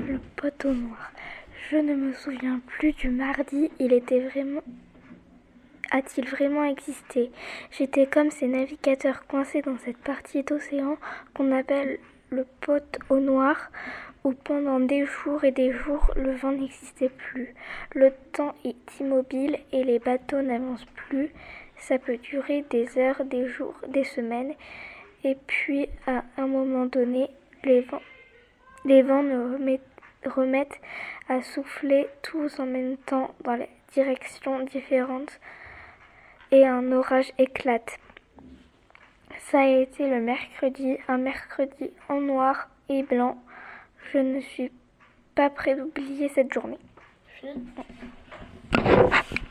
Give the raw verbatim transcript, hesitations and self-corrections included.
Le pot au noir. Je ne me souviens plus du mardi, il était vraiment... A-t-il vraiment existé? J'étais comme ces navigateurs coincés dans cette partie d'océan qu'on appelle le pot au noir, où pendant des jours et des jours, le vent n'existait plus. Le temps est immobile et les bateaux n'avancent plus. Ça peut durer des heures, des jours, des semaines. Et puis, à un moment donné, les vents, les vents ne remettent, remettent à souffler tous en même temps dans les directions différentes et un orage éclate. Ça a été le mercredi, un mercredi en noir et blanc. Je ne suis pas près d'oublier cette journée.